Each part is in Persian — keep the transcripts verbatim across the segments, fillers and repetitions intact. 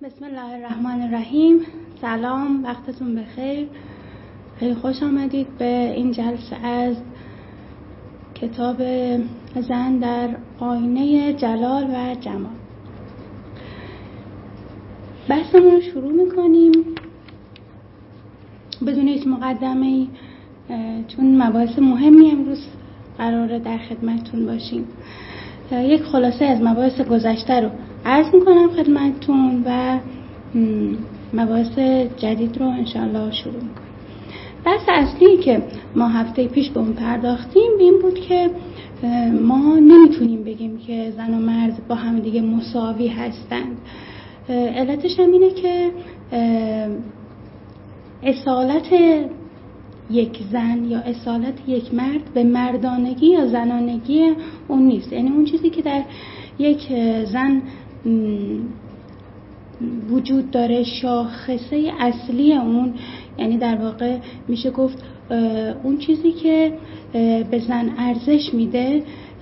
بسم الله الرحمن الرحیم. سلام، وقتتون بخیر. خیلی خوش آمدید به این جلسه از کتاب زن در آینه جلال و جمال. بحثمون رو شروع میکنیم بدون هیچ مقدمه‌ای، چون مباحث مهمی امروز قراره در خدمتتون باشیم. یک خلاصه از مباحث گذشته رو عرض میکنم خدمتتون و مباحث جدید رو انشاءالله شروع میکنیم. بحث اصلی که ما هفته پیش به اون پرداختیم این بود که ما نمیتونیم بگیم که زن و مرد با هم دیگه مساوی هستند. علتش هم اینه که اصالت یک زن یا اصالت یک مرد به مردانگی یا زنانگی اون نیست. یعنی اون چیزی که در یک زن وجود داره، شاخصه اصلی اون، یعنی در واقع میشه گفت اون چیزی که به زن ارزش میده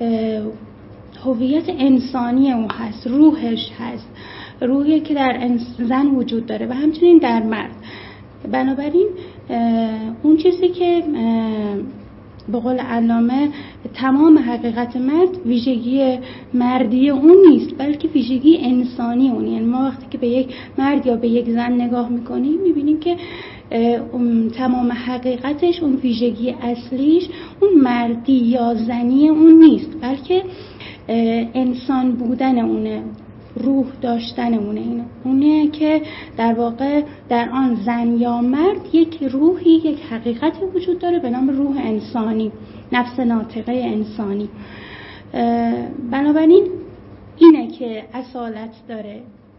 هویت انسانی اون هست، روحش هست، روحی که در زن وجود داره و همچنین در مرد. بنابراین اون چیزی که به قول علامه تمام حقیقت مرد ویژگی مردی اون نیست، بلکه ویژگی انسانی اون. یعنی ما وقتی که به یک مرد یا به یک زن نگاه میکنیم میبینیم که تمام حقیقتش، اون ویژگی اصلیش اون مردی یا زنی اون نیست، بلکه انسان بودن اونه، روح داشتن اونه. اینه اونه که در واقع در آن زن یا مرد یک روحی، یک حقیقتی وجود داره به نام روح انسانی، نفس ناطقه انسانی. بنابراین اینه که اصالت داره.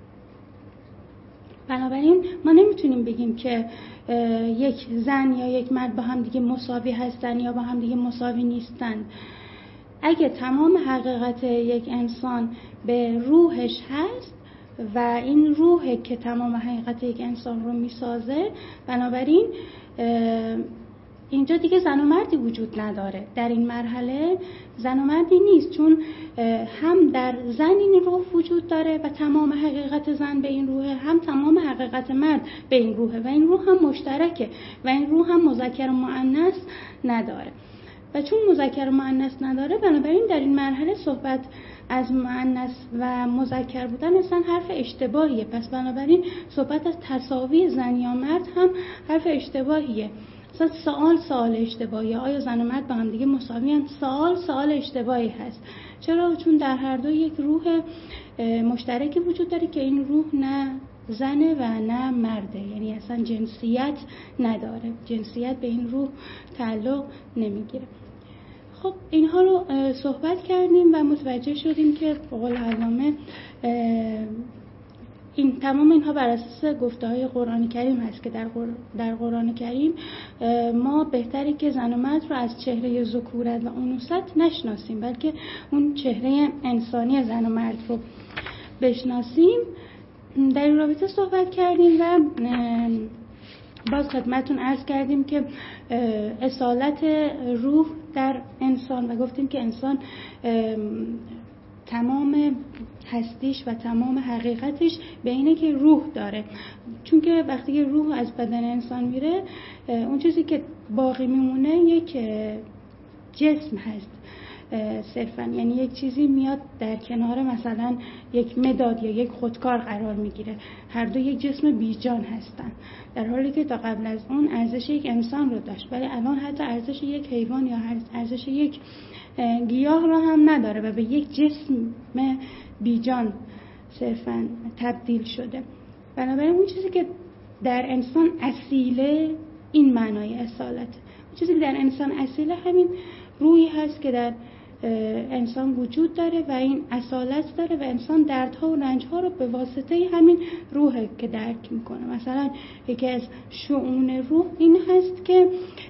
بنابراین ما نمیتونیم بگیم که یک زن یا یک مرد با هم دیگه مساوی هستن یا با هم دیگه مساوی نیستن. اگه تمام حقیقت یک انسان به روحش هست و این روح که تمام حقیقت یک انسان رو میسازه، بنابراین اینجا دیگه زن و مردی وجود نداره. در این مرحله زن و مردی نیست، چون هم در زن این روح وجود داره و تمام حقیقت زن به این روحه، هم تمام حقیقت مرد به این روحه و این روح هم مشترکه و این روح هم مذکر و مؤنث نداره. و چون مذکر و مؤنث نداره، بنابراین در این مرحله صحبت از مؤنث و مذکر بودن اصلا حرف اشتباهیه. پس بنابراین صحبت از تساوی زن یا مرد هم حرف اشتباهیه. اصلا سوال سوال اشتباهیه. آیا زن و مرد با هم دیگه مساوی هستند؟ سوال سوال اشتباهی هست. چرا؟ چون در هر دو یک روح مشترکی وجود داره که این روح نه زنه و نه مرده، یعنی اصلا جنسیت نداره، جنسیت به این روح تعلق نمیگیره. خب اینها رو صحبت کردیم و متوجه شدیم که به قول علامه این تمام اینها بر اساس گفته‌های قرآن کریم هست که در قرآن, در قرآن کریم ما بهتره که زن و مرد رو از چهره ذکورت و انوثت نشناسیم، بلکه اون چهره انسانی زن و مرد رو بشناسیم. در این رابطه صحبت کردیم و باز خدمتون عرض کردیم که اصالت روح در انسان و گفتیم که انسان تمام هستیش و تمام حقیقتش به اینه که روح داره، چون که وقتی که روح از بدن انسان میره اون چیزی که باقی میمونه یک جسم هست صرفا، یعنی یک چیزی میاد در کنار مثلا یک مداد یا یک خودکار قرار میگیره. هر دو یک جسم بیجان هستن، در حالی که تا قبل از اون ارزش یک انسان رو داشت، ولی الان حتی ارزش یک حیوان یا ارزش یک گیاه رو هم نداره و به یک جسم بیجان صرفا تبدیل شده. بنابراین اون چیزی که در انسان اصیله این معنای اصالت. اون چیزی که در انسان اصیله همین روحی هست که در انسان وجود داره و این اصالت داره و انسان دردها و رنجها رو به واسطه همین روحه که درک میکنه. مثلا یکی از شؤون روح این هست که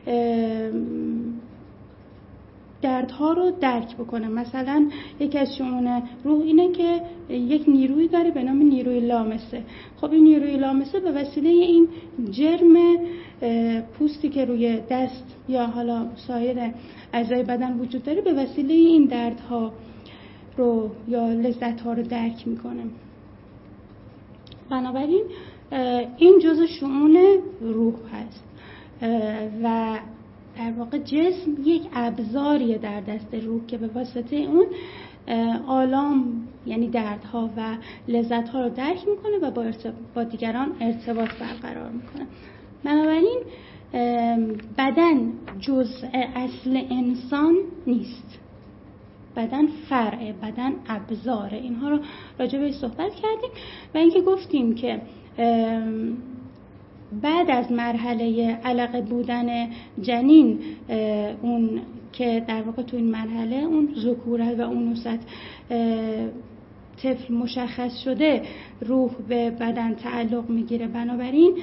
دردها رو درک بکنه. مثلا یکی از شؤون روح اینه که یک نیروی داره به نام نیروی لامسه. خب این نیروی لامسه به وسیله این جرم پوستی که روی دست یا حالا سایر اعضای بدن وجود داره به وسیله این دردها رو یا لذت‌ها رو درک میکنه. بنابراین این جزء شؤون روح هست و در واقع جسم یک ابزاریه در دست روح که به واسطه اون آلام یعنی دردها و لذتها رو درک میکنه و با, با دیگران ارتباط برقرار میکنه. بنابراین بدن جزء اصل انسان نیست، بدن فرع، بدن ابزاره. اینها رو راجع بهش صحبت کردیم و اینکه گفتیم که بعد از مرحله علقه بودن جنین، اون که در واقع تو این مرحله اون ذکورت و انوثت طفل مشخص شده، روح به بدن تعلق میگیره. بنابراین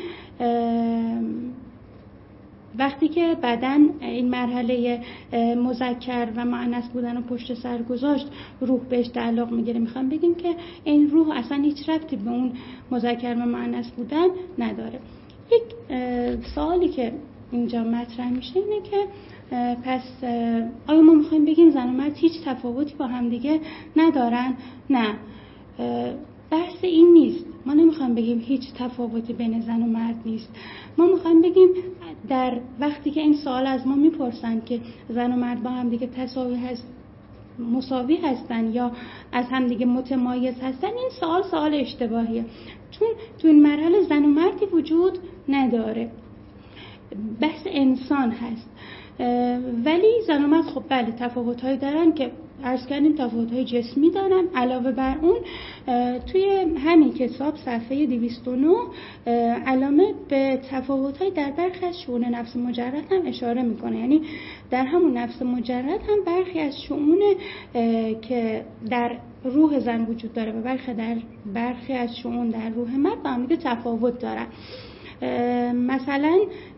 وقتی که بدن این مرحله مذکر و مؤنث بودن و پشت سر گذاشت، روح بهش تعلق میگیره. میخوام بگیم که این روح اصلا هیچ ربطی به اون مذکر و مؤنث بودن نداره. یک سوالی که اینجا مطرح میشه اینه که پس آیا ما میخوایم بگیم زن و مرد هیچ تفاوتی با هم دیگه ندارن؟ نه، بحث این نیست. ما نمیخوایم بگیم هیچ تفاوتی بین زن و مرد نیست. ما میخوایم بگیم در وقتی که این سوال از ما میپرسن که زن و مرد با هم دیگه تساوی هست، مساوی هستن یا از هم دیگه متمایز هستن، این سوال سوال اشتباهیه، چون تو این مرحله زن و مردی وجود نداره، بحث انسان هست. ولی زن و مرد خب بله تفاوت‌هایی دارن که عرض کردیم، تفاوت‌های جسمی دارن. علاوه بر اون توی همین کتاب صفحه دویست و نه علامه به تفاوت‌های در برخی از شؤون نفس مجرد هم اشاره میکنه. یعنی در همون نفس مجرد هم برخی از شؤون که در روح زن وجود داره و برخی در برخی از شؤون در روح مرد با هم دیگه تفاوت دارن. مثلا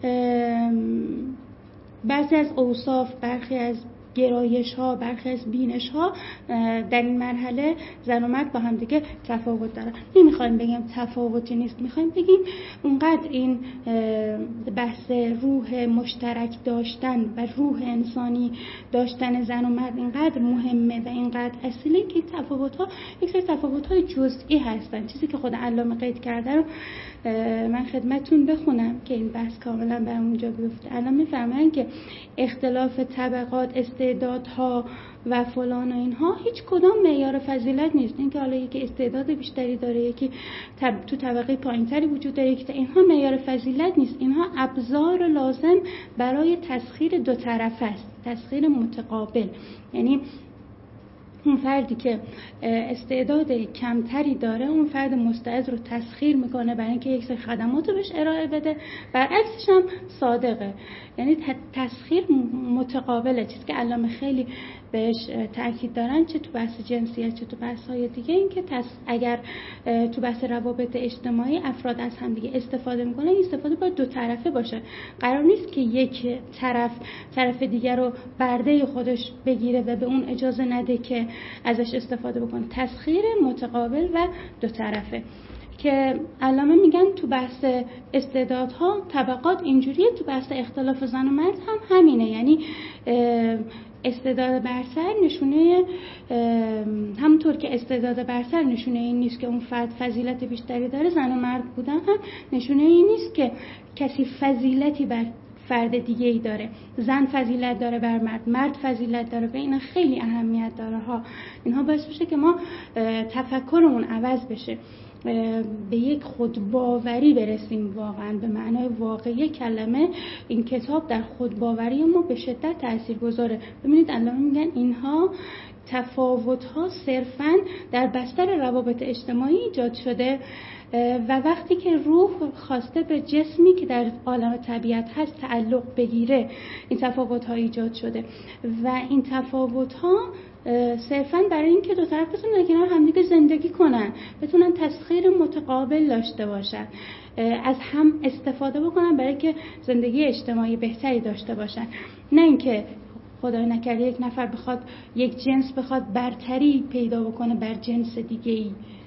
بعضی از اوصاف، برخی از گرایش ها، برخی از بینش ها در این مرحله زن و مرد با هم دیگه تفاوت دارن. نمیخوایم بگیم تفاوتی نیست، میخوایم بگیم اونقدر این بحث روح مشترک داشتن و روح انسانی داشتن زن و مرد اینقدر مهمه و اینقدر اصیله که تفاوت ها یک سری تفاوت های جزئی هستن. چیزی که خود علامه قید کرده رو من خدمتتون بخونم که این بحث کاملا بر اونجا بیفته. علامه میفرمایند که اختلاف طبقات، استعدادها و فلان و اینها هیچ کدام معیار فضیلت نیست. اینکه حالا یکی استعداد بیشتری داره، یکی طب... تو طبقه پایینتری وجود داره، یکی اینها معیار فضیلت نیست. اینها ابزار لازم برای تسخیر دو طرفه است، تسخیر متقابل. یعنی اون فردی که استعداد کمتری داره اون فرد مستعد رو تسخیر میکنه برای اینکه یک سری خدمات رو بهش ارائه بده، برعکسش هم صادقه. یعنی تسخیر متقابله، چیزی که علامه خیلی بهش تاکید دارن، چه تو بحث جنسیت چه تو بحث های دیگه، این که تس... اگر تو بحث روابط اجتماعی افراد از هم دیگه استفاده میکنن، این استفاده باید دو طرفه باشه. قرار نیست که یک طرف طرف دیگر رو برده خودش بگیره و به اون اجازه نده که ازش استفاده بکنه. تسخیر متقابل و دو طرفه که علامه میگن تو بحث استعدادها طبقات اینجوریه، تو بحث اختلاف زن و مرد هم همینه. یعنی استعداد برتر نشونه، همونطور که استعداد برتر نشونه این نیست که اون فرد فضیلت بیشتری داره، زن و مرد بودن هم نشونه این نیست که کسی فضیلتی بر فرد دیگه ای داره. زن فضیلت داره بر مرد، مرد فضیلت داره، به اینا خیلی اهمیت داره ها. اینها باعث میشه که ما تفکرمون عوض بشه، به یک خودباوری برسیم. واقعا به معنای واقعی کلمه این کتاب در خودباوری ما به شدت تاثیرگذاره. ببینید علامه میگن اینها تفاوت‌ها صرفاً در بستر روابط اجتماعی ایجاد شده و وقتی که روح خواسته به جسمی که در عالم طبیعت هست تعلق بگیره، این تفاوت‌ها ایجاد شده و این تفاوت‌ها صرفاً برای اینکه دو طرف بتونن کنار همدیگه زندگی کنن، بتونن تسخیر متقابل داشته باشن، از هم استفاده بکنن برای که زندگی اجتماعی بهتری داشته باشن. نه اینکه خدای نکرده یک نفر بخواد، یک جنس بخواد برتری پیدا بکنه بر جنس دیگه‌ای.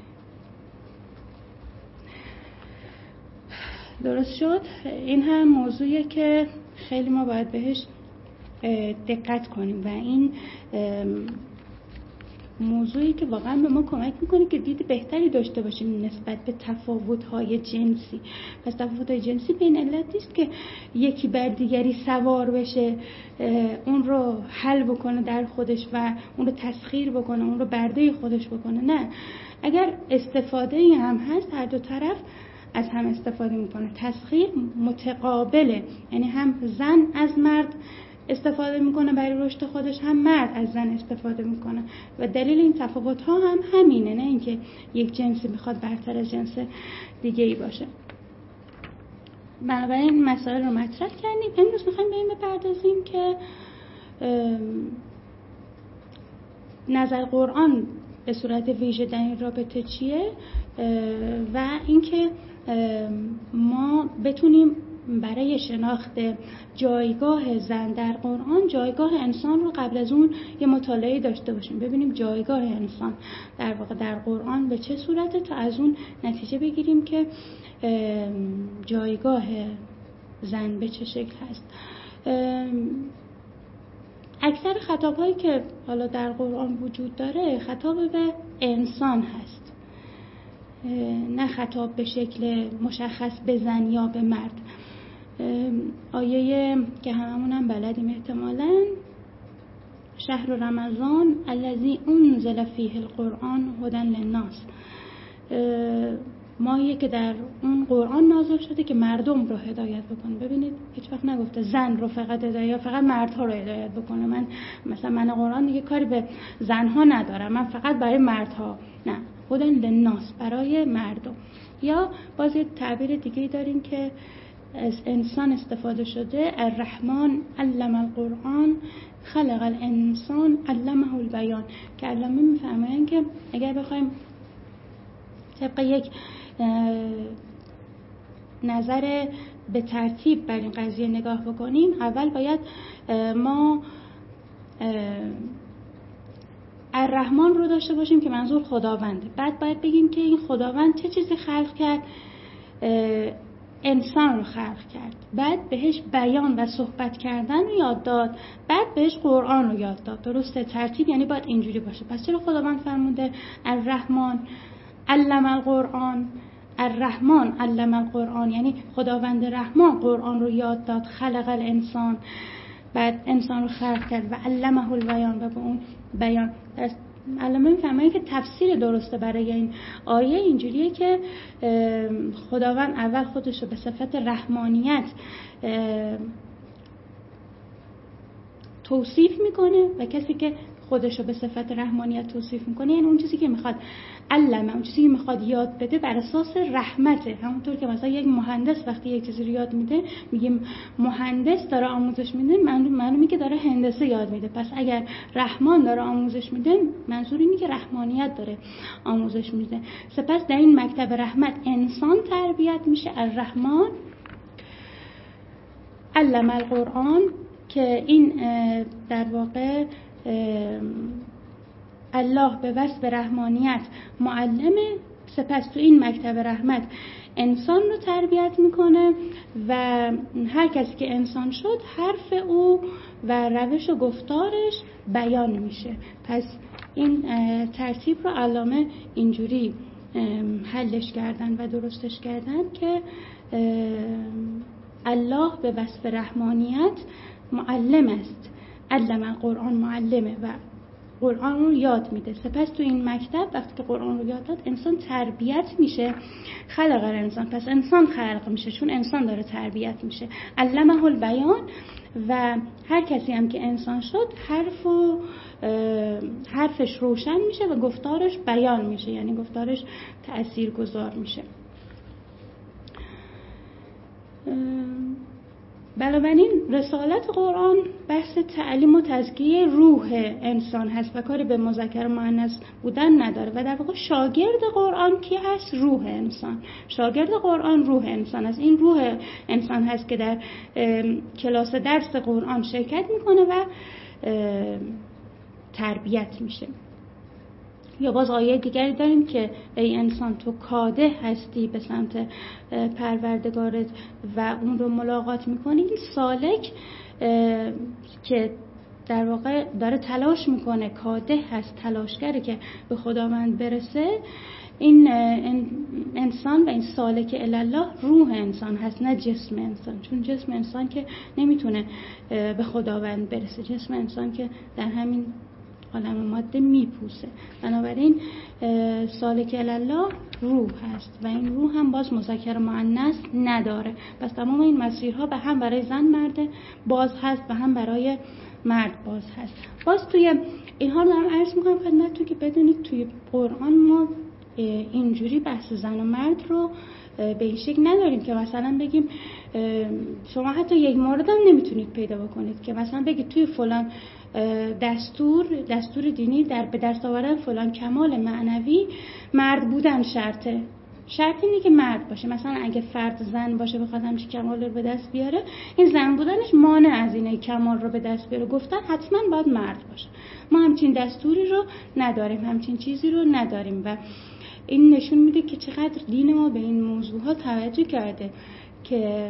درست شد؟ این هم موضوعیه که خیلی ما باید بهش دقت کنیم و این موضوعی که واقعا به ما کمک میکنه که دید بهتری داشته باشیم نسبت به تفاوت‌های جنسی. پس تفاوت‌های جنسی به این علت نیست که یکی بر دیگری سوار بشه، اون رو حل بکنه در خودش و اون رو تسخیر بکنه، اون رو برده خودش بکنه. نه، اگر استفاده هم هست هر دو طرف از هم استفاده میکنه. تسخیر متقابله، یعنی هم زن از مرد استفاده میکنه برای رشد خودش، هم مرد از زن استفاده میکنه و دلیل این تفاوت ها هم همینه، نه اینکه یک جنسی میخواد برتر از جنس دیگه ای باشه. بنابراین این مسائل رو مطرح کردیم. امروز میخوایم به این بپردازیم که نظر قرآن به صورت ویژه در این رابطه چیه و اینکه ما بتونیم برای شناخت جایگاه زن در قرآن جایگاه انسان رو قبل از اون یه مطالعه داشته باشیم، ببینیم جایگاه انسان در واقع در قرآن به چه صورته، تا از اون نتیجه بگیریم که جایگاه زن به چه شکل هست. اکثر خطاب‌هایی که حالا در قرآن وجود داره خطاب به انسان هست، نه خطاب به شکل مشخص به زن یا به مرد. آیه که هممون هم بلدیم احتمالاً، شهر رمضان الذی انزل فیه القرآن هدی للناس، ماهی که در اون قرآن نازل شده که مردم رو هدایت بکنه. ببینید هیچ وقت نگفته زن رو فقط هدایت، فقط مردها رو هدایت بکنه. من مثلا من قرآن دیگه کاری به زنها ندارم، من فقط برای مردها، نه، هدی للناس، برای مردم. یا باز یه تعبیر دیگه داریم که از انسان استفاده شده، الرحمن علم القرآن خلق الانسان علمه البیان، که علامه میفهمن که اگر بخوایم طبق یک نظر به ترتیب بر این قضیه نگاه بکنیم، اول باید ما الرحمن رو داشته باشیم که منظور خداونده. بعد باید بگیم که این خداوند چه چیزی خلق کرد، انسان رو خلق کرد، بعد بهش بیان و صحبت کردن رو یاد داد، بعد بهش قرآن رو یاد داد. درسته؟ ترتیب یعنی باید اینجوری باشه. پس چرا خداوند فرموده الرحمن علم القرآن؟ الرحمن علم القرآن یعنی خداوند رحمان قرآن رو یاد داد، خلق الانسان، بعد انسان رو خلق کرد و علمه البیان، و به اون بیان. علامه میفهمه که تفسیر درسته برای این آیه اینجوریه که خداوند اول خودش رو به صفت رحمانیت توصیف میکنه و کسی که خودش رو به صفت رحمانیت توصیف میکنه یعنی اون چیزی که میخواد علمه، اون چیزی که میخواد یاد بده بر اساس رحمته. همونطور که مثلا یک مهندس وقتی یک چیزی رو یاد میده میگیم مهندس داره آموزش میده، معلومه که داره هندسه یاد میده. پس اگر رحمان داره آموزش میده منظور اینه که رحمانیت داره آموزش میده. سپس در این مکتب رحمت انسان تربیت میشه. الرحمن علم القرآن، که این در واقع الله به وصف رحمانیت معلمه. سپس تو این مکتب رحمت انسان رو تربیت میکنه و هر کسی که انسان شد حرف او و روش و گفتارش بیان میشه. پس این ترتیب رو علامه اینجوری حلش کردن و درستش کردن که الله به وصف رحمانیت معلم است، علم القرآن معلمه و قرآن رو یاد میده. سپس تو این مکتب وقتی که قرآن رو یاد داد انسان تربیت میشه، خلق انسان، پس انسان خلق میشه چون انسان داره تربیت میشه. علمه البیان، و هر کسی هم که انسان شد حرف و حرفش روشن میشه و گفتارش بیان میشه، یعنی گفتارش تأثیرگذار میشه. بنابراین رسالت قرآن بحث تعلیم و تزکیه روح انسان هست و کاری به مذکر و مؤنث بودن نداره و در واقع شاگرد قرآن کی هست؟ روح انسان. شاگرد قرآن روح انسان هست. این روح انسان هست که در کلاس درس قرآن شرکت میکنه و تربیت میشه. یا باز آیه دیگری داریم که ای انسان تو کاده هستی به سمت پروردگارت و اون رو ملاقات میکنی. این سالک که در واقع داره تلاش میکنه، کاده هست، تلاشگره که به خداوند برسه، این انسان و این سالک الله روح انسان هست، نه جسم انسان. چون جسم انسان که نمیتونه به خداوند برسه، جسم انسان که در همین عالم ماده میپوسه. بنابراین سالک الله روح هست و این روح هم باز مذکر مؤنث نداره. پس تمام این مسیرها به هم برای زن مرد باز هست و هم برای مرد باز هست. باز توی اینها رو دارم عرض میکنم خدمتتون که بدونید توی قرآن ما اینجوری بحث زن و مرد رو به این شکل نداریم که مثلا بگیم شما حتی یک مورد هم نمیتونید پیدا بکنید که مثلا بگید توی فلان دستور دستور دینی در به دست آوردن فلان کمال معنوی مرد بودن شرطه. شرط اینه که مرد باشه. مثلا اگه فرد زن باشه بخواد همچین کمال رو به دست بیاره، این زن بودنش مانع از اینه کمال رو به دست بیاره. گفتن حتما باید مرد باشه. ما همچین دستوری رو نداریم، همچین چیزی رو نداریم و این نشون میده که چقدر دین ما به این موضوعها توجه کرده که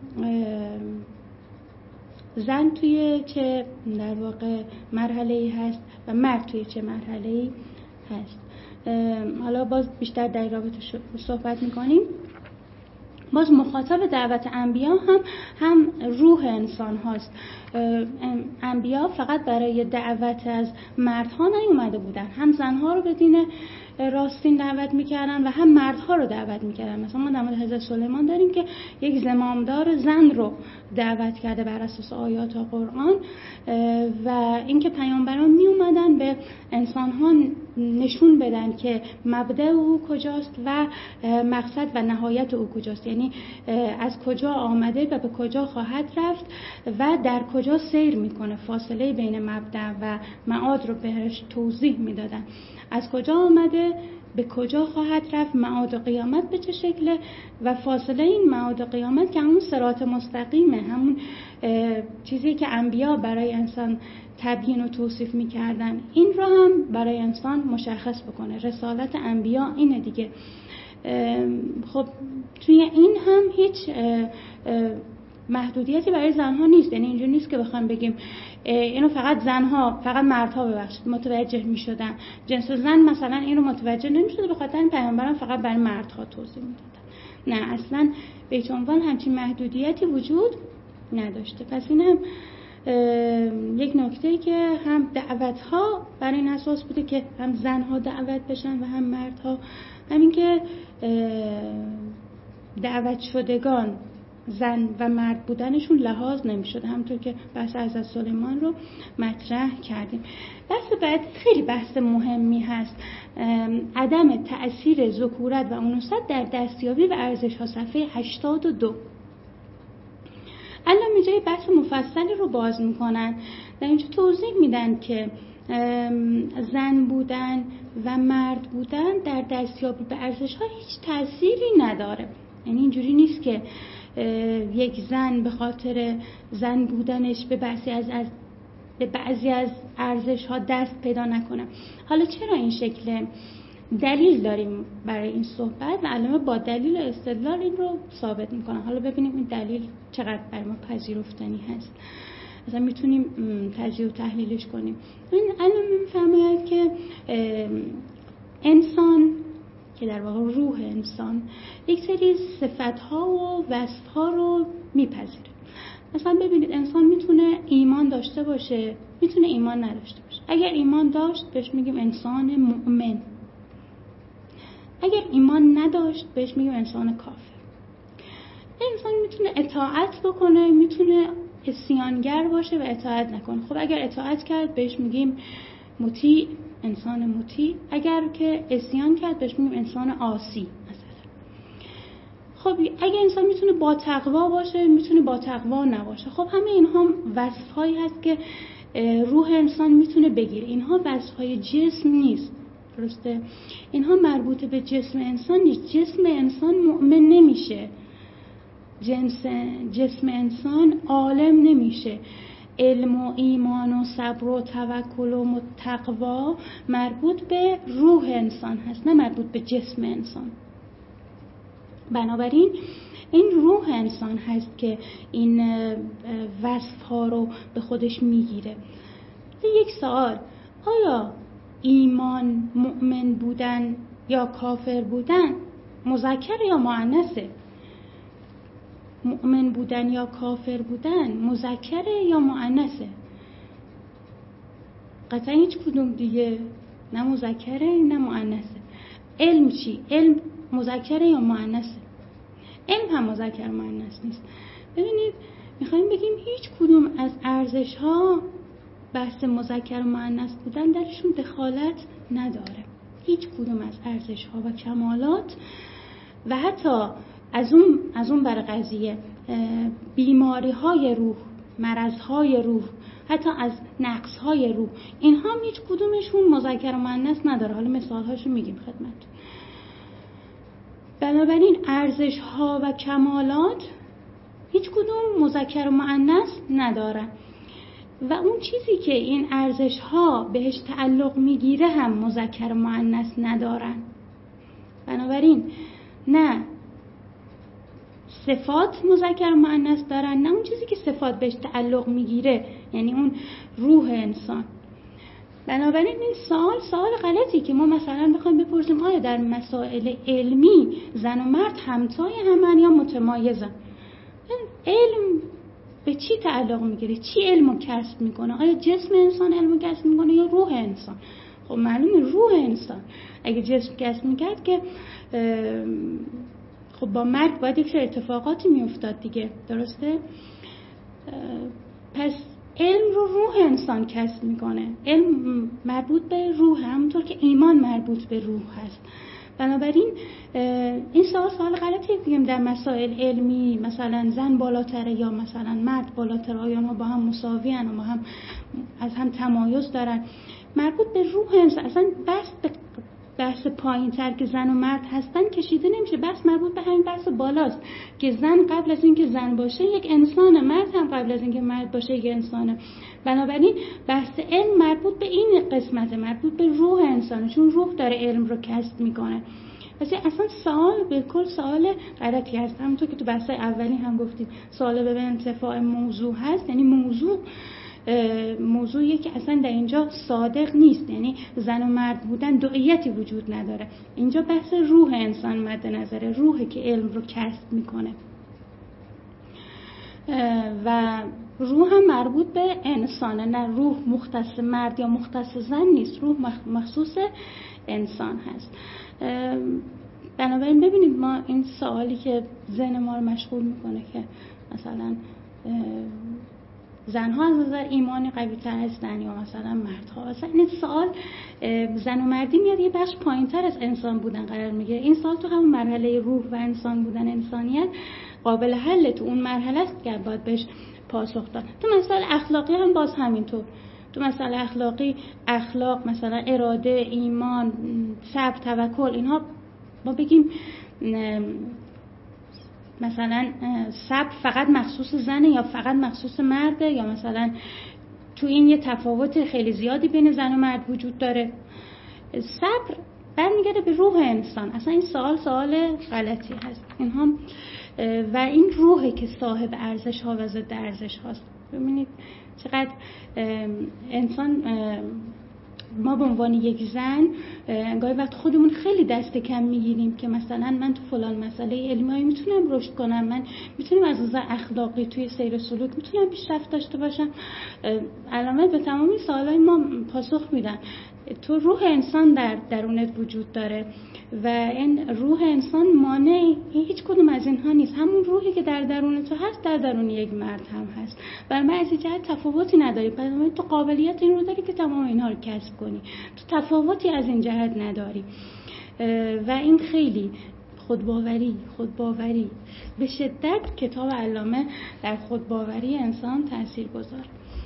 زن توی چه در واقع مرحله‌ای هست و مرد توی چه مرحله‌ای هست. حالا باز بیشتر در رابطه صحبت میکنیم. باز مخاطب دعوت انبیا هم هم روح انسان هاست. انبیا فقط برای دعوت از مردها نیومده بودن، هم زنها رو به دین راستین دعوت میکردن و هم مردها رو دعوت میکردن. مثلا ما در مورد حضرت سلیمان داریم که یک زمامدار زن رو دعوت کرده بر اساس آیات قرآن و اینکه پیامبران می اومدن به انسان‌ها نشون بدن که مبدأ او کجاست و مقصد و نهایت او کجاست، یعنی از کجا آمده و به کجا خواهد رفت و در کجا سیر میکنه. فاصله بین مبدأ و معاد رو بهش توضیح میدادن. از کجا آمده، به کجا خواهد رفت، معاد و قیامت به چه شکله و فاصله این معاد و قیامت که همون صراط مستقیمه، همون چیزی که انبیا برای انسان تبیین و توصیف میکردن، این رو هم برای انسان مشخص بکنه. رسالت انبیا اینه دیگه. خب توی این هم هیچ محدودیتی برای زنها نیست. یعنی اینجوری نیست که بخوام بگیم اینو فقط زنها، فقط مردها ببخشید متوجه میشدن، جنس زن مثلا اینو متوجه نمیشده، به خاطر این پیامبران فقط برای مردها توضیح میدادن. نه، اصلا به هیچ عنوان همچین محدودیتی وجود نداشته. پس این هم یک نکته‌ای که هم دعوت‌ها بر این اساس بوده که هم زنها دعوت بشن و هم مردها. همین که دعوت شدگان زن و مرد بودنشون لحاظ نمی‌شد، همونطور که بحث حضرت سلیمان رو مطرح کردیم. بحث بعد خیلی بحث مهمی هست، عدم تأثیر ذکورت و انوثت در دستیابی و ارزش‌ها، صفحه هشتاد و دو. الان اینجا بحث مفصلی رو باز میکنن، در اینجا توضیح میدن که زن بودن و مرد بودن در دستیابی به ارزش‌ها هیچ تأثیری نداره. یعنی اینجوری نیست که یک زن به خاطر زن بودنش به بعضی از, از به بعضی از ارزش‌ها دست پیدا نکنه. حالا چرا این شکل؟ دلیل داریم برای این صحبت و علامه با دلیل و استدلال این رو ثابت میکنن. حالا ببینیم این دلیل چقدر برای ما پذیرفتنی هست، مثلا میتونیم تجزیه و تحلیلش کنیم. این علامه میفرماید که انسان که در واقع روح انسان یک سری صفت‌ها و وصف‌ها رو میپذیره. مثلا ببینید انسان میتونه ایمان داشته باشه، میتونه ایمان نداشته باشه. اگر ایمان داشت بهش میگیم انسان مؤمن، اگر ایمان نداشت بهش میگیم انسان کافر. انسان میتونه اطاعت بکنه، میتونه عصیانگر باشه و اطاعت نکنه. خب اگر اطاعت کرد بهش میگیم مطیع، انسان مطیع. اگر که عصیان کرد بهش میگیم انسان عاصی مثلا. خب اگر انسان میتونه با تقوا باشه، میتونه با تقوا نباشه. خب همه اینها وصف‌هایی هست که روح انسان میتونه بگیره. اینها وصف‌های جسم نیست. درسته؟ اینها مربوط به جسم انسان نیست. جسم انسان مؤمن نمیشه، جنس جسم انسان عالم نمیشه. علم و ایمان و صبر و توکل و تقوا مربوط به روح انسان هست، نه مربوط به جسم انسان. بنابراین این روح انسان هست که این وصف ها رو به خودش میگیره. یک سوال، آیا ایمان، مؤمن بودن یا کافر بودن مذکر یا مؤنثه؟ مؤمن بودن یا کافر بودن مذکره یا مؤنثه؟ قطعا هیچ کدوم دیگه، نه مذکره نه مؤنثه. علم چی؟ علم مذکره یا مؤنثه؟ علم هم مذکر مؤنث نیست. ببینید میخوایم بگیم هیچ کدوم از ارزش ها بحث مذکر و مؤنث بودن درشون دخالت نداره. هیچ کدوم از ارزش ها و کمالات و حتی از اون از اون بر قضیه بیماری های روح، مرض های روح، حتی از نقص های روح، اینها هم هیچ کدومشون مذکر و مؤنث نداره. حالا مثال هاشو میگیم خدمت. بنابراین ارزش ها و کمالات هیچ کدوم مذکر و مؤنث ندارن و اون چیزی که این ارزش ها بهش تعلق میگیره هم مذکر و مؤنث ندارن. بنابراین نه صفات مذکر و مؤنث دارن، نه اون چیزی که صفات بهش تعلق میگیره، یعنی اون روح انسان. بنابراین این سوال سوال غلطی که ما مثلا بخوایم بپرسیم آیا در مسائل علمی زن و مرد همتای همن یا متمایزن؟ علم به چی تعلق میگیره؟ چی علمو کسب میکنه؟ آیا جسم انسان علمو کسب میکنه یا روح انسان؟ خب معلومه روح انسان. اگه جسم کسب میکرد که خب با مرگ باید یک سری اتفاقاتی میافتاد دیگه، درسته؟ پس علم رو روح انسان کسب میکنه. علم مربوط به روح، همونطور که ایمان مربوط به روح هست. بنابراین این سوال سوال غلطیه بگیم در مسائل علمی مثلا زن بالاتره یا مثلا مرد بالاتره، آیا اونها با هم مساویان و با هم از هم تمایز دارن. مربوط به روح انسان. اصلا بحث به بحث پایین تر که زن و مرد هستن کشیده نمیشه. بحث مربوط به همین بحث بالاست که زن قبل از اینکه زن باشه یک انسانه، مرد هم قبل از اینکه مرد باشه یک انسانه. بنابراین بحث علم مربوط به این قسمته، مربوط به روح انسانه، چون روح داره علم رو کسب میکنه. پس اصلا سوال بالکل سوال غلطی هست. همونطور که تو بحث اولی هم گفتیم سوال به انتفاع موضوع هست، یعنی موضوع موضوعی که اصلا در اینجا صادق نیست، یعنی زن و مرد بودن دوئیتی وجود نداره. اینجا بحث روح انسان مد نظره، روحی که علم رو کسب میکنه و روح هم مربوط به انسانه، نه روح مختص مرد یا مختص زن نیست، روح مخصوص انسان هست. بنابراین ببینید ما این سوالی که ذهن ما رو مشغول میکنه که مثلا زنها از نظر ایمانی قوی تر هستن یا مثلا مردها، اصلا این سوال زن و مردی میاد یه بخش پایین تر از انسان بودن قرار میگیره. این سوال تو همون مرحله روح و انسان بودن، انسانیت قابل حل، تو اون مرحله است که باید بهش پاسخ داد. تو مسائل اخلاقی هم باز همینطور. تو مسائل اخلاقی اخلاق مثلا اراده، ایمان، صبر، توکل، اینها ما بگیم مثلا صبر فقط مخصوص زنه یا فقط مخصوص مرده، یا مثلا تو این یه تفاوت خیلی زیادی بین زن و مرد وجود داره. صبر برمیگرده به روح انسان. اصلا این سوال سوال غلطی هست. اینها و این روحه که صاحب ارزش ها و ضد ارزش هاست. ببینید چقدر انسان، ما به عنوان یک زن گاهی وقت خودمون خیلی دست کم میگیریم که مثلا من تو فلان مسئله علمی میتونم رشد کنم، من میتونم از نظر اخلاقی توی سیر و سلوک میتونم پیشرفت داشته باشم. علامت به تمام این سوالای ما پاسخ میدن. تو روح انسان در درونت وجود داره و این روح انسان مانع هیچ کدوم از اینها نیست. همون روحی که در درون تو هست در درون یک مرد هم هست. برای من از این جهت تفاوتی نداری. پس تو قابلیت این رو داری که تمام اینها رو کسب کنی. تو تفاوتی از این جهت نداری و این خیلی خودباوری خودباوری به شدت کتاب علامه در خودباوری انسان تاثیرگذار.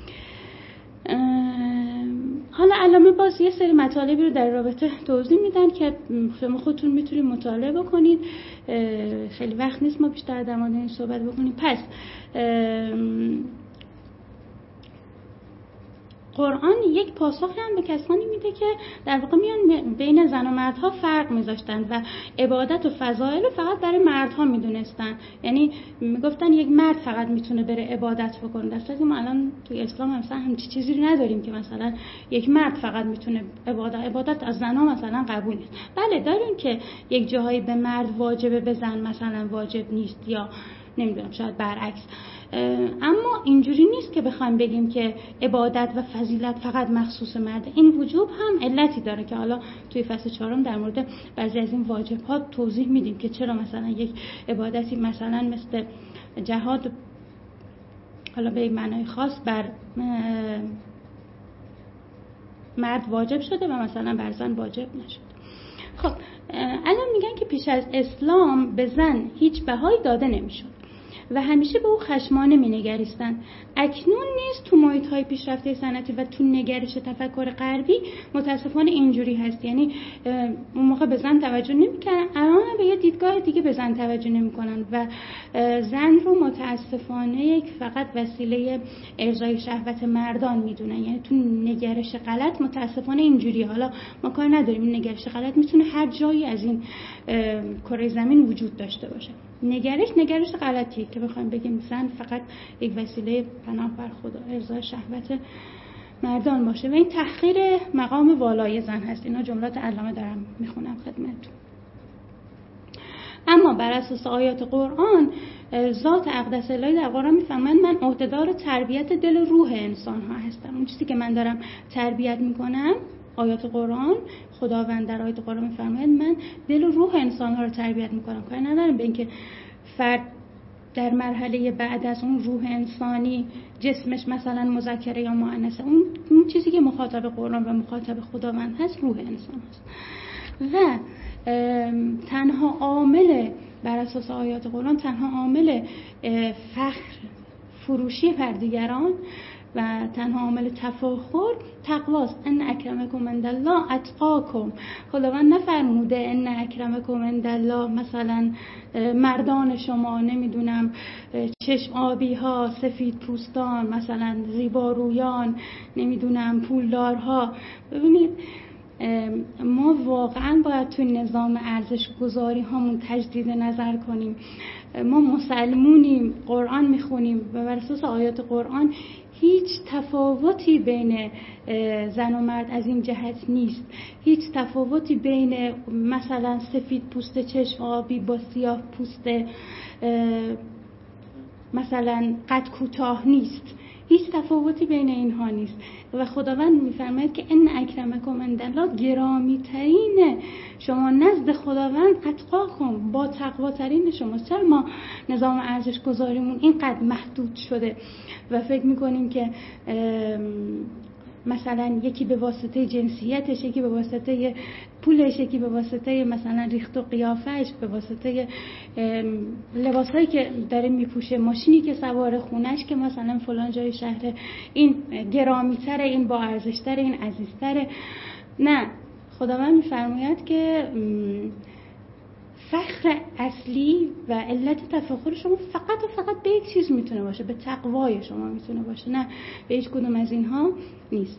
حالا علامه باز یه سری مطالبی رو در رابطه توضیح میدن که شما خودتون میتونید مطالعه بکنید. خیلی وقت نیست ما بیشتر در مورد این صحبت بکنیم. پس قرآن یک پاسخی هم به کسانی میده که در واقع میان بین زن و مردها فرق میذاشتن و عبادت و فضائل رو فقط برای مردها میدونستن. یعنی میگفتن یک مرد فقط میتونه بره عبادت بکنه، در صورتی ما الان توی اسلام مثلا همچین چیزی رو نداریم که مثلا یک مرد فقط میتونه عبادت عبادت از زنها مثلا قبول نیست. بله داریم که یک جاهایی به مرد واجبه، به زن مثلا واجب نیست، یا نمیدونم شاید برعکس. اما اینجوری نیست که بخوایم بگیم که عبادت و فضیلت فقط مخصوص مرده. این وجوب هم علتی داره که حالا توی فصل چهارم در مورد بعضی از این واجب‌ها توضیح میدیم که چرا مثلا یک عبادتی مثلا مثل جهاد حالا به یک معنای خاص بر مرد واجب شده و مثلا بر زن واجب نشده. خب الان میگن که پیش از اسلام به زن هیچ بهایی داده نمیشد و همیشه به او خشمانه مینگریستن. اکنون نیست تو محیط‌های پیشرفته صنعتی و تو نگرش تفکر غربی متاسفانه اینجوری هست. یعنی اون موقع به زن توجه نمی‌کردن، الان به یه دیدگاه دیگه به زن توجه نمی‌کنن و زن رو متاسفانه یک فقط وسیله ارضای شهوت مردان میدونن. یعنی تو نگرش غلط متاسفانه اینجوری. حالا ما کار نداریم، این نگرش غلط میتونه هر جایی از این کره زمین وجود داشته باشه. نگرش نگرش غلطیه که بخوایم بگیم زن فقط یک وسیله پناه بر خدا ارضای شهوت مردان باشه و این تحقیر مقام والای زن هست. اینا جملات علامه دارم میخونم خدمتتون. اما بر اساس آیات قرآن، ذات اقدس الهی در قرآن میفهمن من عهدهدار تربیت دل و روح انسان ها هستم. اون چیزی که من دارم تربیت میکنم، آیات قرآن، خداوند در آیات قرآن میفرماید من دل و روح انسان ها رو تربیت میکنم. کاری ندارم به اینکه فرد در مرحله بعد از اون روح انسانی جسمش مثلا مذکره یا مؤنثه، اون اون چیزی که مخاطب قرآن و مخاطب خداوند هست روح انسان هست. و تنها عامل بر اساس آیات قرآن تنها عامل فخر فروشی پردیگران و تنها عامل تفاخر تقواست. ان اکرمکم عند الله اتقاکم. خداوند نفرموده ان اکرمکم عند الله مثلا مردان شما، نمیدونم چشم آبی ها، سفید پوستان، مثلا زیبارویان، نمیدونم پولدارها. ببینید ما واقعا باید توی نظام ارزش گذاری هامون تجدید نظر کنیم. ما مسلمونیم، قرآن میخونیم و بر اساس آیات قرآن هیچ تفاوتی بین زن و مرد از این جهت نیست. هیچ تفاوتی بین مثلا سفید پوست چشم آبی با سیاه پوست مثلا قد کوتاه نیست. هیچ تفاوتی بین اینها نیست و خداوند میفرماید که ان اکرمکم عند الله، گرامی ترین شما نزد خداوند اتقاکم، با تقوا ترین شماست. چرا ما نظام ارزش گذاریمون اینقدر محدود شده و فکر میکنیم که مثلا یکی به واسطه جنسیتش، یکی به واسطه پولش، یکی به واسطه مثلا ریخت و قیافش، به واسطه لباسایی که داره میپوشه، ماشینی که سوار، خونش که مثلا فلان جای شهر، این گرامی‌تره، این با ارزش‌تره، این عزیزتره. نه، خداوند میفرماید که فخر اصلی و علت تفاخر شما فقط و فقط به یک چیز میتونه باشه، به تقوای شما میتونه باشه، نه به هیچ کدوم از اینها نیست.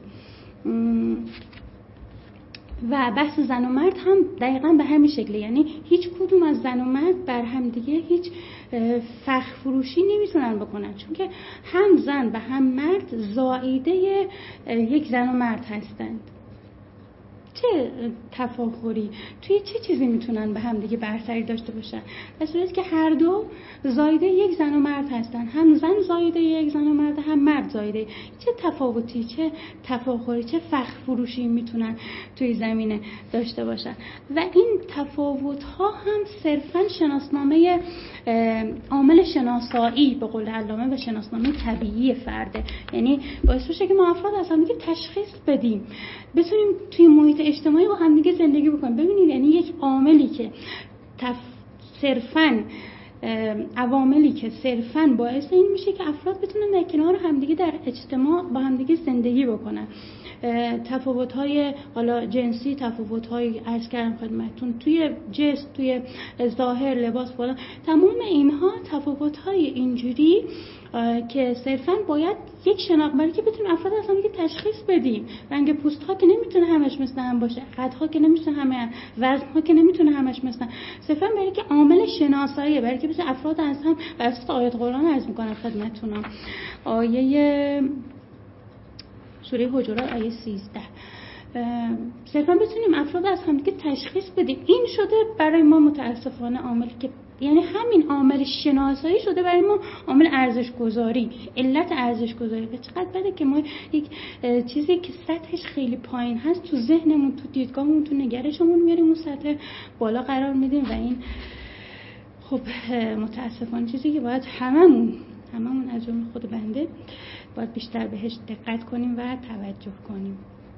و بحث زن و مرد هم دقیقاً به همین شکله. یعنی هیچ کدوم از زن و مرد بر هم دیگه هیچ فخر فروشی نمیتونن بکنن، چون که هم زن و هم مرد زائیده یک زن و مرد هستند. چه تفاخری توی چه چیزی میتونن به هم دیگه برتری داشته باشن، در صورتی که هر دو زایده یک زن و مرد هستن. هم زن زایده یک زن و مرد، هم مرد زایده. چه تفاوتی، چه تفاخری، چه فخر فروشی میتونن توی زمینه داشته باشن. و این تفاوت ها هم صرفا شناسنامه عامل شناسایی به قول علامه و شناسنامه طبیعی فرده. یعنی باعث میشه که ما افراد اصلا دیگه تشخیص بدیم، بتونیم توی محیط اجتماعی با هم دیگه زندگی بکنیم. ببینید یعنی یک عاملی که تف... صرفاً عواملی که صرفاً باعث این میشه که افراد بتونن در کنار همدیگه در اجتماع با همدیگه زندگی بکنن. تفاوت‌های حالا جنسی، تفاوت‌های عرض کردم خدمتتون توی جسم، توی ظاهر، لباس فلان، تمام اینها تفاوت‌های اینجوری که صرفاً باید یک شناخت، برای که بتونیم افراد اصلا که تشخیص بدیم. رنگ پوست ها که نمیتونه همش مثل هم باشه، قد ها که نمیتونه همه هم، وزن ها که نمیتونه همش مثل هم. صرفاً برای که عامل شناساییه، برای که بتونه افراد از هم بر اساس آیات قرآن عرض میکنم خدمتتونم. آیه سوره حجرات آیه سیزده، صرفاً بتونیم افراد از هم دیگه تشخیص بدیم. این شده برای ما متاسفانه عاملی که، یعنی همین عامل شناسایی شده برای ما عامل ارزش گذاری، علت ارزش گذاری. و چقدر بده که ما یک چیزی که سطحش خیلی پایین هست تو ذهنمون، تو دیدگاهمون، تو نگرشمون میاریم اون سطح بالا قرار میدیم و این خب متاسفانه چیزی که باید هممون هممون از جمله خود بنده باید بیشتر بهش دقت کنیم و توجه کنیم.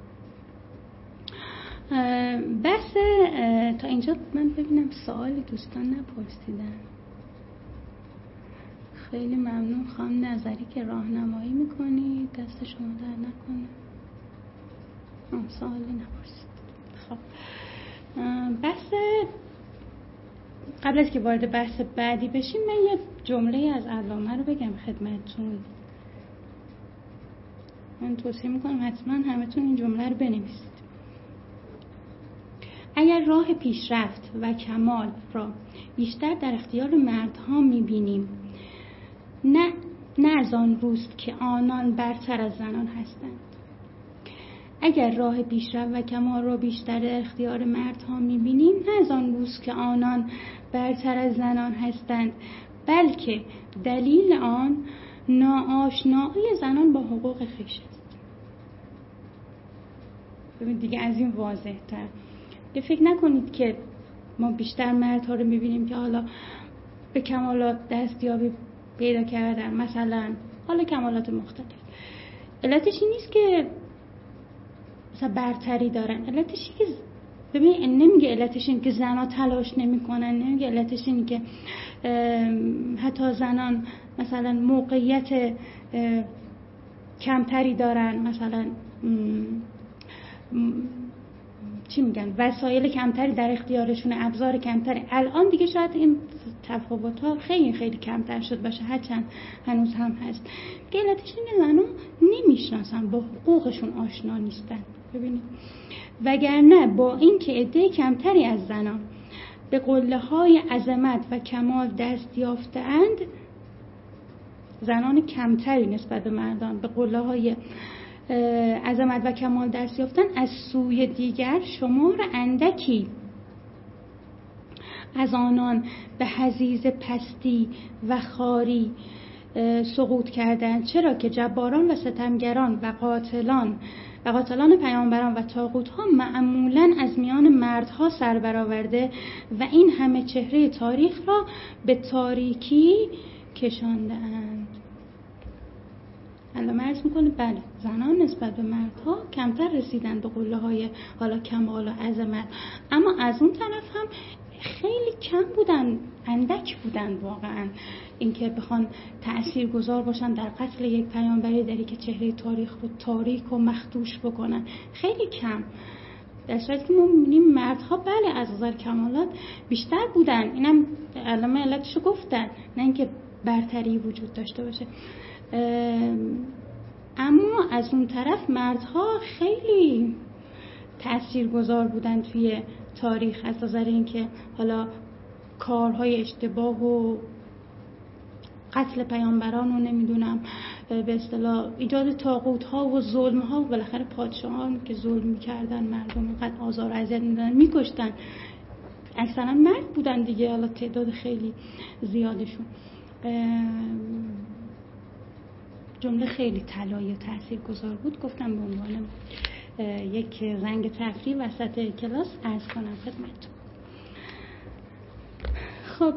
بس تا اینجا من ببینم سوالی دوستان نپرسیدن. خیلی ممنون خانم نظری که راهنمایی میکنید، دست شما در نکنه. سوالی نپرسید. خب بس قبل از که وارد بحث بعدی بشیم من یه جمله از علامه رو بگم خدمتتون. من توصیه میکنم حتما همتون این جمله رو بنویسید. اگر راه پیشرفت و کمال را بیشتر در اختیار مردها می‌بینیم، نه نه از آن روست که آنان برتر از زنان هستند. اگر راه پیشرفت و کمال را بیشتر در اختیار مردها می‌بینیم، نه از آن روست که آنان برتر از زنان هستند، بلکه دلیل آن ناآشنایی زنان با حقوق خویش است. ببین دیگه از این واضح تر. فکر نکنید که ما بیشتر مردها رو میبینیم که حالا به کمالات دستیابی پیدا کردن، مثلا حالا کمالات مختلف. علتش این نیست که مثلا برتری دارن، علتش اینه که ببین نمیگه علتش اینه که زنها تلاش نمیکنن، نمیگه علتش اینه که حتی زنان مثلا موقعیت کمتری دارن، مثلا چی میگن وسایل کمتری در اختیارشون، ابزار کمتری. الان دیگه شاید این تفاوت ها خیلی خیلی کمتر شد باشه، هرچند هنوز هم هست. علتش اینه زنها نمیشناسن، با حقوقشون آشنا نیستن. ببینید وگرنه با این که عده کمتری از زنان به قله های عظمت و کمال دست یافته‌اند، زنان کمتری نسبت به مردان به قله های عظمت و کمال دست یافتن، از سوی دیگر شمار اندکی از آنان به حضیض پستی و خواری سقوط کردند، چرا که جباران و ستمگران و قاتلان و قاتلان پیامبران و طاغوت‌ها معمولاً از میان مردها سر برآورده و این همه چهره تاریخ را به تاریکی کشاندند. علامه عرض میکنه بله زنان نسبت به مردها کمتر رسیدن به قله های حالا کمال و عظمت، اما از اون طرف هم خیلی کم بودن، اندک بودن واقعا اینکه بخوان تأثیر گذار باشن در قتل یک پیامبری، داری که چهره تاریخ رو تاریک و مخدوش بکنن. خیلی کم، در صورتی که ما می‌بینیم مردها بله از نظر کمالات بیشتر بودن. اینم علامه علتشو گفتن، نه اینکه برتری وجود داشته باشه، اما از اون طرف مردها خیلی تاثیرگذار بودن توی تاریخ از نظر اینکه حالا کارهای اشتباه و قتل پیامبران رو نمیدونم به اصطلاح ایجاد طاغوت‌ها و ظلم‌ها و بالاخره پادشاهان که ظلم می‌کردن مردم اینقدر آزار و اذیت می‌دادن می‌کشتن، اکثرا مرد بودن دیگه، حالا تعداد خیلی زیادشون. جمله خیلی طلایی و تاثیرگذار بود، گفتم به عنوان یک زنگ تفریح وسط کلاس عرض کنم خدمتتون. خب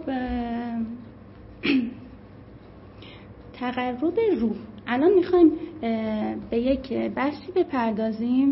تقرب روح، الان میخوایم به یک بحثی بپردازیم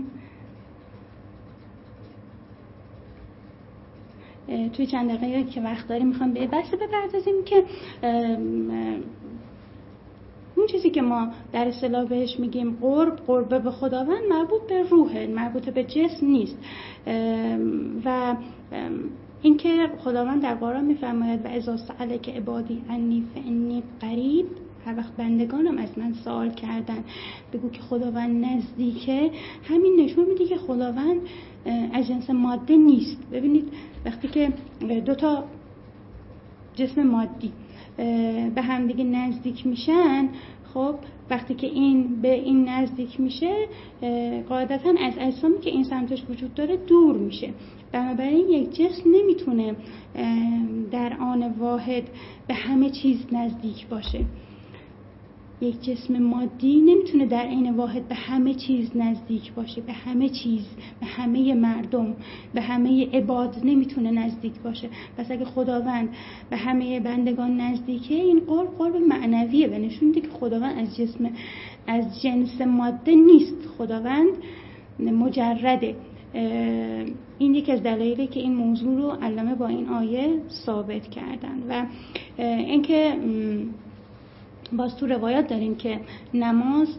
توی چند دقیقه که وقت داریم. میخوایم به بحثی بپردازیم که اون چیزی که ما در اصطلاح بهش میگیم قرب، قرب به خداوند مربوط به روحه، مربوط به جسم نیست. و اینکه خداوند در قرآن میفرماید و اذا سألک عبادی عنی فانی قریب، هر وقت بندگانم از من سوال کردن بگو که خداوند نزدیکه، همین نشون میده که خداوند از جنس ماده نیست. ببینید وقتی که دو تا جسم مادی به هم دیگه نزدیک میشن، خب وقتی که این به این نزدیک میشه قاعدتاً از اجسامی که این سمتش وجود داره دور میشه. بنابراین یک جسم نمیتونه در آن واحد به همه چیز نزدیک باشه. یک جسم مادی نمیتونه در عین واحد به همه چیز نزدیک باشه، به همه چیز، به همه مردم، به همه عباد نمیتونه نزدیک باشه. پس اگه خداوند به همه بندگان نزدیکه، این قرب قرب معنویه و نشون میده که خداوند از جسم از جنس ماده نیست، خداوند مجرده. این یکی از دلایلی که این موضوع رو علامه با این آیه ثابت کردن. و اینکه باز تو روایات داریم که نماز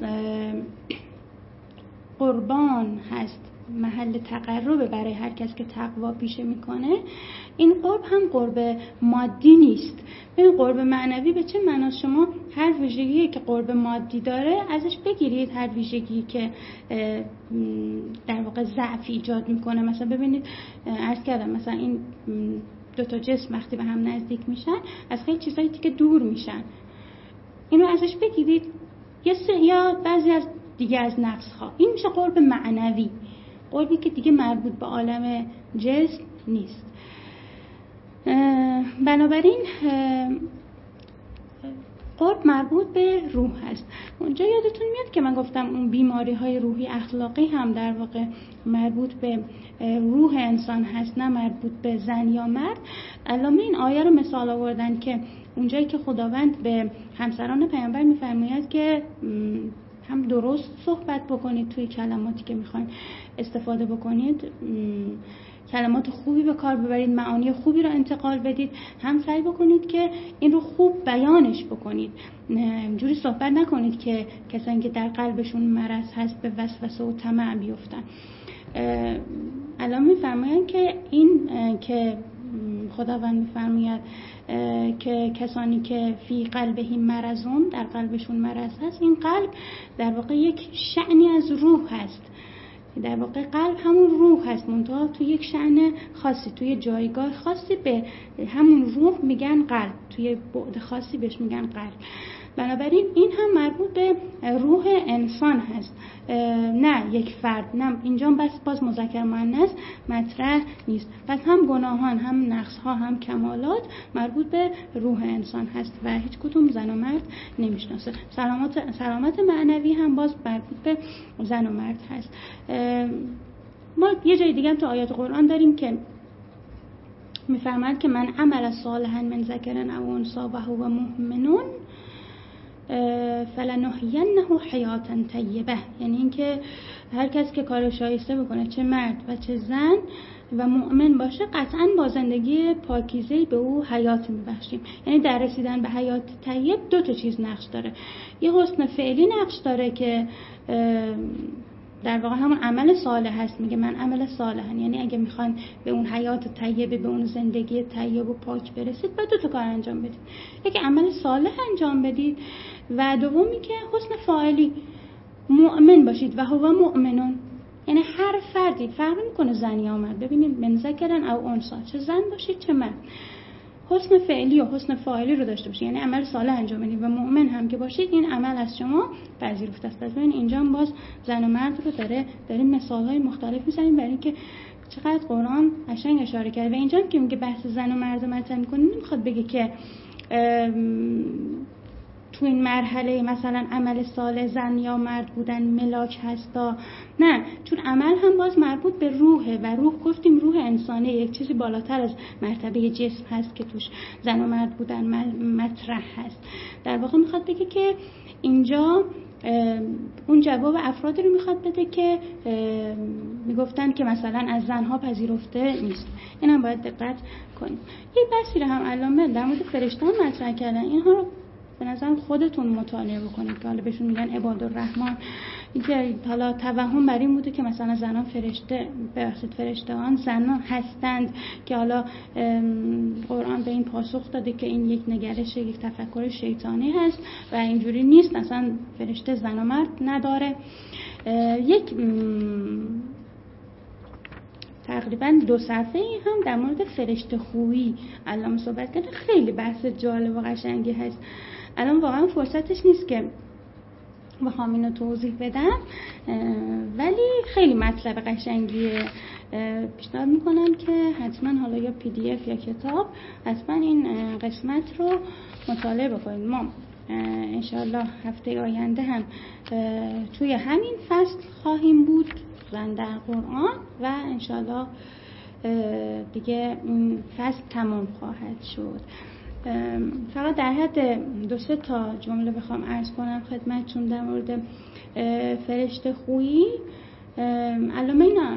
قربان هست، محل تقرب برای هر کس که تقوا پیشه میکنه. این قرب هم قرب مادی نیست. این قرب معنوی به چه معناست؟ شما هر ویژگی که قرب مادی داره ازش بگیرید، هر ویژگی که در واقع ضعف ایجاد میکنه. مثلا ببینید عرض کردم مثلا این دو تا جسم وقتی به هم نزدیک میشن از خیلی چیزایی که دور میشن، اینو ازش بگیرید. یا بعضی از دیگه از نقص ها، این میشه قرب معنوی، قربی که دیگه مربوط به عالم جسم نیست. بنابراین قرب مربوط به روح هست. اونجا یادتون میاد که من گفتم اون بیماری های روحی اخلاقی هم در واقع مربوط به روح انسان هست، نه مربوط به زن یا مرد. علامه این آیه رو مثال آوردن که اونجایی که خداوند به همسران پیامبر میفرماید که هم درست صحبت بکنید توی کلماتی که میخواین استفاده بکنید، کلمات خوبی به کار ببرید، معانی خوبی رو انتقال بدید، هم سعی بکنید که این رو خوب بیانش بکنید. جوری صحبت نکنید که کسانی که در قلبشون مرض هست به وسوسه و طمع بیفتن. الان میفرماین که این که خداوند میفرماید که کسانی که فی قلبهم مرضون، در قلبشون مرض هست، این قلب در واقع یک شأنی از روح هست. در واقع قلب همون روح هست، منتها توی یک شأن خاصی، توی جایگاه خاصی به همون روح میگن قلب، توی بعد خاصی بهش میگن قلب. بنابراین این هم مربوط به روح انسان هست، نه یک فرد. نه اینجا بس باز مذکر مؤنث مطرح نیست. پس هم گناهان، هم نقص‌ها، هم کمالات مربوط به روح انسان هست و هیچ کدوم زن و مرد نمیشناسه. سلامت سلامت معنوی هم باز مربوط به زن و مرد هست. ما یه جای دیگه هم تو آیات قرآن داریم که میفرماید که من عمل صالحا من ذکر او انثی و هو مؤمن فلنحینه حیاتا طیبه، یعنی اینکه هر کس که کار شایسته بکنه، چه مرد و چه زن و مؤمن باشه، قطعا با زندگی پاکیزه‌ای به او حیات میبخشیم. یعنی در رسیدن به حیات طیب دو تا چیز نقش داره. یه حسن فعلی نقش داره که در واقع همون عمل صالح هست. میگه من عمل صالحا، یعنی اگه میخوان به اون حیات طیبه، به اون زندگی طیب و پاک برسید، باید دو تا کار انجام بدید. یکی عمل صالح انجام بدید و دومی که حسن فاعلی، مؤمن باشید و هو مؤمنون. یعنی هر فردی فرق میکنه زن یا مرد. ببینید من ذکرن او انثی، چه زن باشید چه مرد، حسن فعلی و حسن فاعلی رو داشته باشید، یعنی عمل صالح انجام بدید و مؤمن هم که باشید، این عمل از شما پذیرفته است. ببین اینجا هم باز زن و مرد رو داره داریم مثال‌های مختلف می‌زنیم برای اینکه چقدر قرآن قشنگ اشاره کرده. و اینجا هم که میگه بحث زن و مرد رو مطرح می‌کنه، نمی‌خواد بگه که تو این مرحله مثلا عمل صالح زن یا مرد بودن ملاک هستا، نه، چون عمل هم باز مربوط به روحه و روح گفتیم روح انسانه، یک چیزی بالاتر از مرتبه جسم هست که توش زن و مرد بودن مطرح هست. در واقع میخواد بگه که اینجا اون جواب افرادی رو میخواد بده که میگفتن که مثلا از زنها پذیرفته نیست. این هم باید دقت کنیم. یه بحثی رو هم علامه در مورد فرشته‌ها مطرح کردن. اینها رو به نظرم خودتون مطالعه بکنید که حالا بهشون میگن عبادالرحمن. اینکه حالا توهم بر این بوده که مثلا زنان فرشته ببخشید فرشته‌ان زنان هستند که حالا قرآن به این پاسخ داده که این یک نگرش، یک تفکر شیطانی هست و اینجوری نیست، اصلا فرشته زن و مرد نداره. یک تقریبا دو صفحه ای هم در مورد فرشته خویی علامه صحبت کرده، خیلی بحث جالب و قشنگی هست. الان واقعا فرصتش نیست که بخوام اینو توضیح بدم، ولی خیلی مطلب قشنگیه. پیشنهاد میکنم که حتما حالا یا پی دی اف یا کتاب حتما این قسمت رو مطالعه بکنید. ما انشاءالله هفته آینده هم توی همین فصل خواهیم بود، زن در قرآن، و انشاءالله دیگه این فصل تمام خواهد شد. فقط در حد دو سه تا جمله بخوام عرض کنم خدمتتون در مورد فرشته خویی. علامه اینا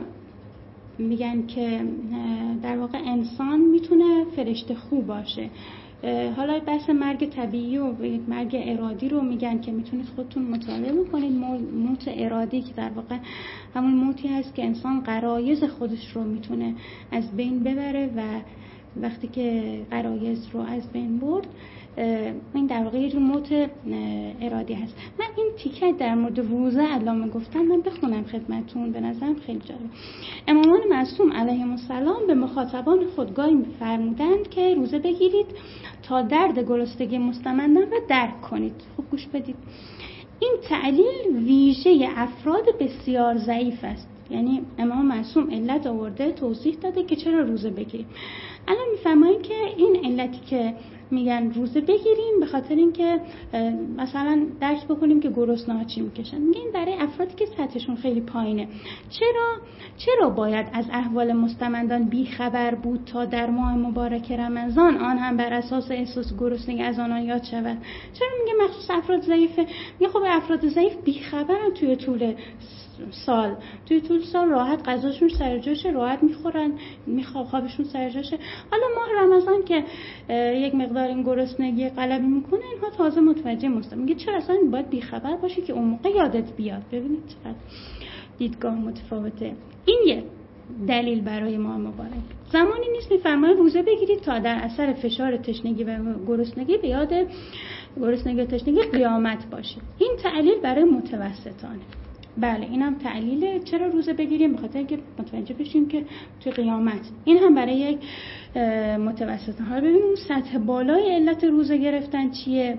میگن که در واقع انسان میتونه فرشته خو باشه. حالا بحث مرگ طبیعی و مرگ ارادی رو میگن که میتونید خودتون مطالعه بکنید. موت ارادی که در واقع همون موتی هست که انسان غرایز خودش رو میتونه از بین ببره و وقتی که غرایز رو از بین برد این در واقع یه جور موت ارادی هست. من این تیکه در مورد روزه علامه گفتم، من بخونم خدمتون، به نظرم خیلی جالب. امامان معصوم علیهم السلام به مخاطبان خودگاهی فرمودند که روزه بگیرید تا درد گرسنگی مستمندان را درک کنید. خوب گوش بدید. این تعلیل ویژه افراد بسیار ضعیف است. یعنی امام معصوم علت آورده، توضیح داده که چرا روزه بگیریم. الان میفهمید که این علتی که میگن روزه بگیریم به خاطر اینکه مثلا درک بکنیم که گرسنه‌ها چی میکشن. میگن برای افرادی که سطحشون خیلی پایینه. چرا چرا باید از احوال مستمندان بی خبر بود تا در ماه مبارک رمضان آن هم بر اساس احساس گرسنگی از آنان یاد شود؟ چرا میگه مخصوص افراد ضعیفه؟ میگه خب افراد ضعیف بی خبرن توی طول سال توی طول سال راحت غذاشون سر جاشه، راحت میخورن، خوابشون سر جاشه. حالا ماه رمضان که یک مقدار این گرسنگی غلبه میکنه، اینها تازه متوجه مستم. میگه چرا اصلا باید بیخبر باشی که اون موقع یادت بیاد. ببینید چقدر دیدگاه متفاوته. این یه دلیل برای ماه مبارک. زمانی نیست میفرماید روزه بگیرید تا در اثر فشار تشنگی و گرسنگی به یاد گرسنگی و تشنگی قیامت باشید. این تعلیل برای متوسطانه. بله اینم تعلیله چرا روزه بگیریم، بخاطر اینکه متوجه بشیم که توی قیامت. این هم برای یک متوسطان. حالا ببینیم سطح بالای علت روزه گرفتن چیه.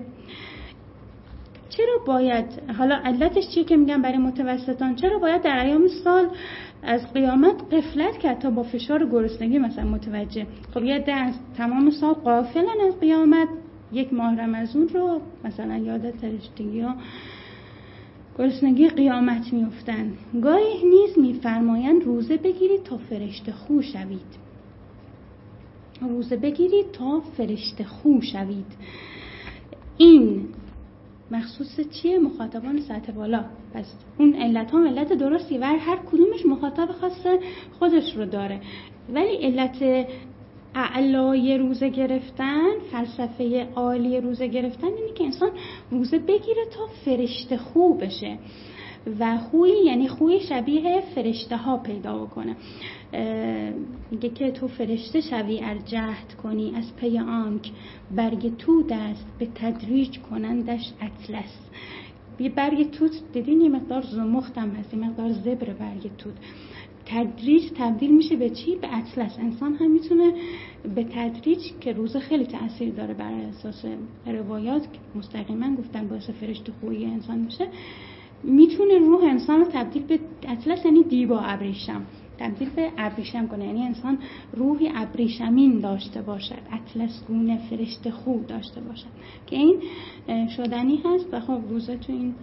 چرا باید، حالا علتش چیه که میگن برای متوسطان، چرا باید در ایام سال از قیامت غفلت کرد تا با فشار گرسنگی مثلا متوجه. خب یه ده از تمام سال غافلن از قیامت، یک ماه رمضان رو مثلا یاد تشنگی ها گرسنگی قیامت میافتن. گاهی نیز میفرمایند روزه بگیرید تا فرشته خو شوید. روزه بگیرید تا فرشته خو شوید. این مخصوص چیه؟ مخاطبان سطح بالا. پس اون علت ها علت درستی و هر کدومش مخاطب خاص خودش رو داره، ولی علت اعلای روزه گرفتن، فلسفه عالی روزه گرفتن اینه که انسان روزه بگیره تا فرشته خو بشه و خوی یعنی خوی شبیه فرشته ها پیدا کنه. میگه که تو فرشته شوی ار جهد کنی، از پی آنک برگ توت است به تدریج کنندش اطلس. یه برگ توت دیدین یه مقدار زمخت هم هست، یه مقدار زبر برگ توت. تدریج تبدیل میشه به چی؟ به اطلس. انسان هم میتونه به تدریج که روزه خیلی تأثیر داره بر اساس روایات که مستقیما گفتن باعث فرشته خویی انسان میشه، میتونه روح انسان رو تبدیل به اطلس، یعنی دیبا ابریشم، تبدیل به ابریشم کنه. یعنی انسان روحی ابریشمین داشته باشد، اطلس گونه فرشته خو داشته باشد که این شدنی هست. و خب روزه تو این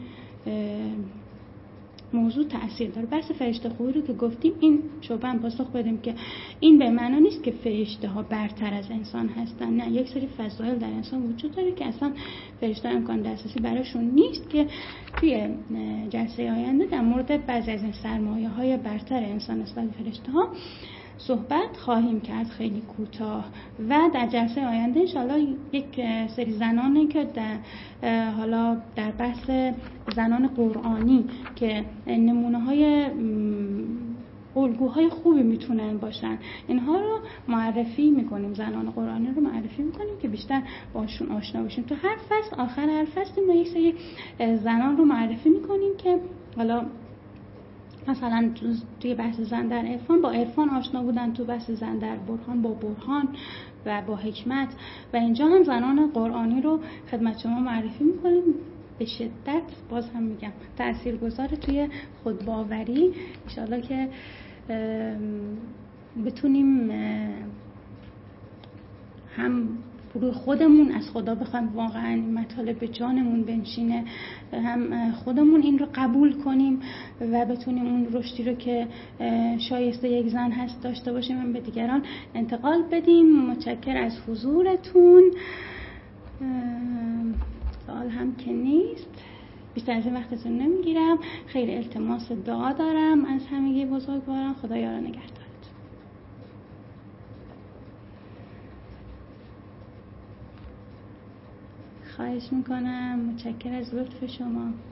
موضوع تأثیر داره. بحث فرشته خویی رو که گفتیم، این شبه پاسخ بدیم که این به معنا نیست که فرشته ها برتر از انسان هستن. نه، یک سری فضایل در انسان وجود داره که اصلا فرشته ها امکان دسترسی براشون نیست، که توی جلسه آینده در مورد بعضی از این سرمایه های برتر انسان نسبت به فرشته ها صحبت خواهیم کرد خیلی کوتاه و در جلسه آینده انشاءالله یک سری زنانی که در حالا در بحث زنان قرآنی که نمونه های الگوهای خوبی میتونن باشن اینها رو معرفی میکنیم، زنان قرآنی رو معرفی میکنیم که بیشتر باشون آشنا بشیم. تو هر فصل آخر هر فصل ما یک سری زنان رو معرفی میکنیم که حالا مثلا توی بحث زن در عرفان با عرفان آشنا بودن، تو بحث زن در برهان با برهان و با حکمت، و اینجا هم زنان قرآنی رو خدمت شما معرفی میکنیم. به شدت باز هم میگم تاثیرگذاره توی خودباوری. ان شاءالله که بتونیم هم روی خودمون از خدا بخوایم واقعا این مطالب به جانمون بنشینه، هم خودمون این رو قبول کنیم و بتونیم اون رشدی رو که شایسته یک زن هست داشته باشیم هم به دیگران انتقال بدیم. متشکر از حضورتون. سوال هم که نیست، بیشتر از این وقتتون نمیگیرم. خیلی التماس دعا دارم از همگی بزرگواران. خدا یار و نگهدارتون. خواهش میکنم. متشکر از لطف شما.